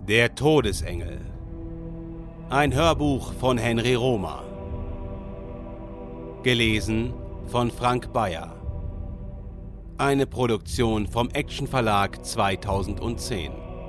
Der Todesengel. Ein Hörbuch von Henry Romer. Gelesen von Frank Bayer. Eine Produktion vom Action Verlag 2010.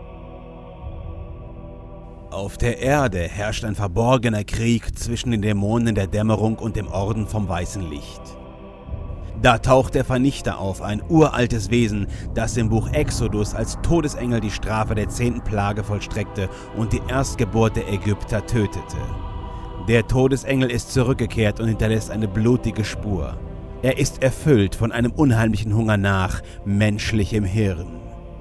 Auf der Erde herrscht ein verborgener Krieg zwischen den Dämonen der Dämmerung und dem Orden vom weißen Licht. Da taucht der Vernichter auf, ein uraltes Wesen, das im Buch Exodus als Todesengel die Strafe der 10. Plage vollstreckte und die Erstgeburt der Ägypter tötete. Der Todesengel ist zurückgekehrt und hinterlässt eine blutige Spur. Er ist erfüllt von einem unheimlichen Hunger nach menschlichem Hirn.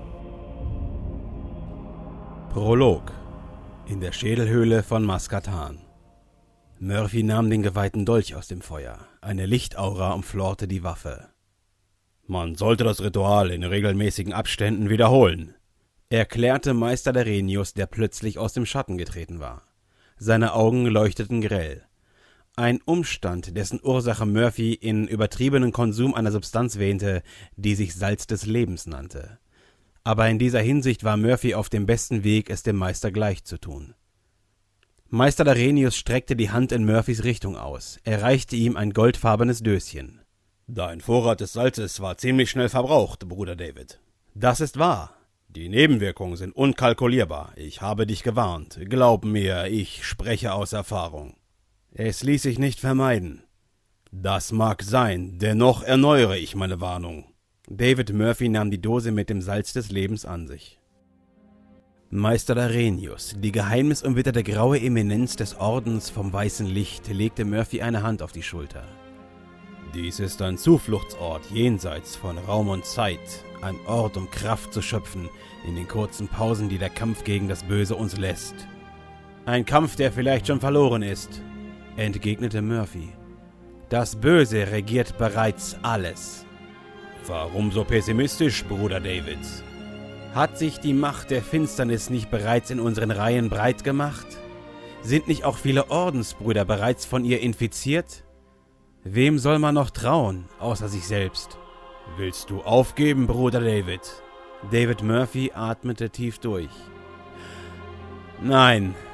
Prolog. In der Schädelhöhle von Maskatan. Murphy nahm den geweihten Dolch aus dem Feuer. Eine Lichtaura umflorte die Waffe. Man sollte das Ritual in regelmäßigen Abständen wiederholen, erklärte Meister Darenius, der plötzlich aus dem Schatten getreten war. Seine Augen leuchteten grell. Ein Umstand, dessen Ursache Murphy in übertriebenen Konsum einer Substanz wähnte, die sich Salz des Lebens nannte. Aber in dieser Hinsicht war Murphy auf dem besten Weg, es dem Meister gleich zu tun. Meister Darenius streckte die Hand in Murphys Richtung aus. Er reichte ihm ein goldfarbenes Döschen. »Dein Vorrat des Salzes war ziemlich schnell verbraucht, Bruder David.« »Das ist wahr. Die Nebenwirkungen sind unkalkulierbar. Ich habe dich gewarnt. Glaub mir, ich spreche aus Erfahrung.« »Es ließ sich nicht vermeiden.« »Das mag sein, dennoch erneuere ich meine Warnung.« David Murphy nahm die Dose mit dem Salz des Lebens an sich. Meister Darenius, die geheimnisumwitterte graue Eminenz des Ordens vom weißen Licht, legte Murphy eine Hand auf die Schulter. »Dies ist ein Zufluchtsort jenseits von Raum und Zeit, ein Ort, um Kraft zu schöpfen in den kurzen Pausen, die der Kampf gegen das Böse uns lässt.« »Ein Kampf, der vielleicht schon verloren ist«, entgegnete Murphy. »Das Böse regiert bereits alles.« »Warum so pessimistisch, Bruder David?« »Hat sich die Macht der Finsternis nicht bereits in unseren Reihen breit gemacht? Sind nicht auch viele Ordensbrüder bereits von ihr infiziert? Wem soll man noch trauen, außer sich selbst?« »Willst du aufgeben, Bruder David?« David Murphy atmete tief durch. »Nein,